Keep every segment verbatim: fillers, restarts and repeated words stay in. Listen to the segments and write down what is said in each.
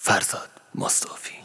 فرزاد مصطفی.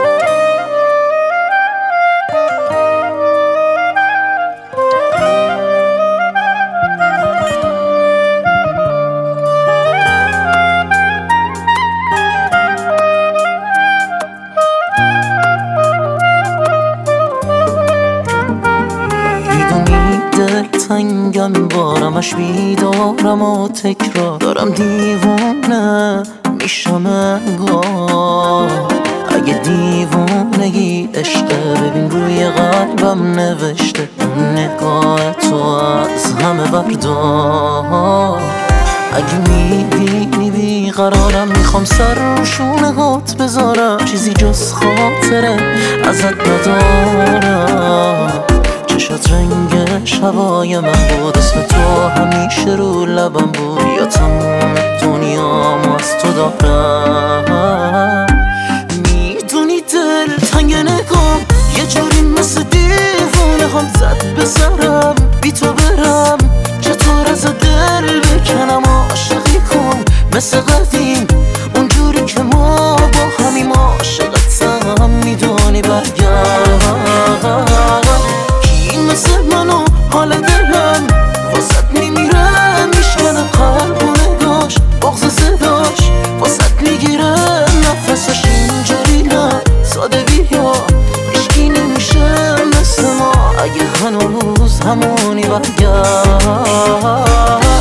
تنگم بارمش بیدارم و تکرار دارم دیوانه میشم انگار. اگه دیوانگی عشقه ببین روی قلبم نوشته اون نگاه تو از همه بردار. اگه میبینی بیقرارم میخوام سر رو شونه هات بذارم، چیزی جز خاطره ازت ندارم. چشات رنگ شبای من بود، اسم تو همیشه رو لبم بود، یا تمام دنیامو از تو دارم. میدونی دل تنگ نگام یه جوری مثل دیوانه هم زد به سرم، بی تو برم چطور از دل بکنم، عاشقی کن مثل قدیم اونجوری که ما با همیم عاشقتم. میدونی برگرد مثل منو حال دلم واسط میمیره، میشکنه قلب و نگاش بغض صداش واسط میگیره نفسش. اینجوری نه ساده بیا عشقی نمیشه مثل ما، اگه هنوز همونی برگرد.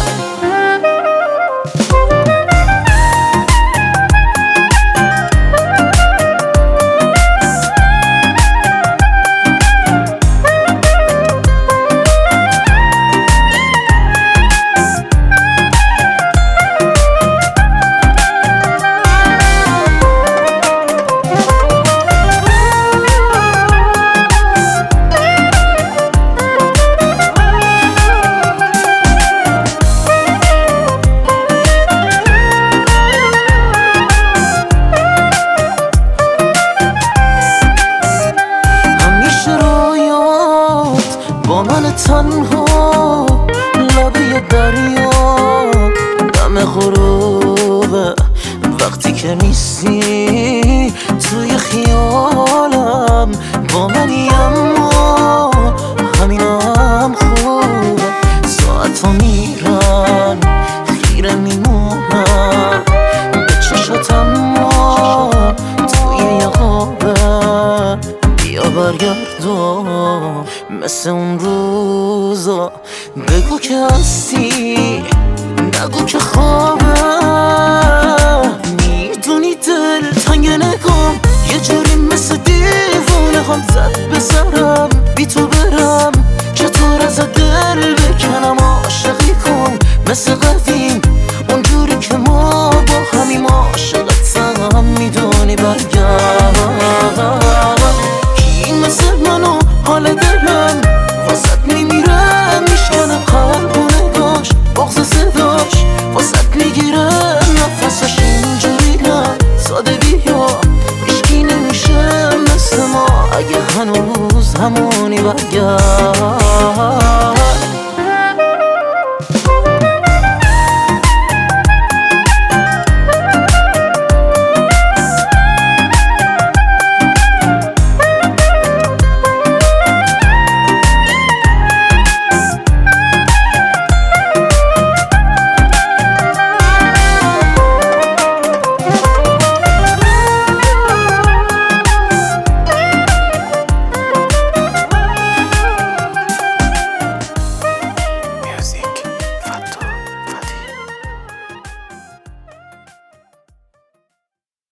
با من تنها لبه دریا دم غروبه، وقتی که نیستی توی خیالم با منی، اما همینم خوبه. ساعت ها میرن خیره میمونم به چشات، اما توی یقابه بیا برگردم مثل اون روزا، بگو که هستی نگو که خوابه. میدونی دل تنگ نگام یه جوری مثل دیوانه هم زد به سرم، بی تو برم چطور از دل بکنم، عاشقی کن مثل قدیم اونجوری که ما با همیم عاشقتم. میدونی برگرد کی مثل منو حال دلم واسط میمیره، میشکنه قلب و نگاش بغض صداش واسط میگیره نفسش. اینجوری نه ساده بیا عشقی نمیشه مثل ما، اگه هنوز همونی برگرد.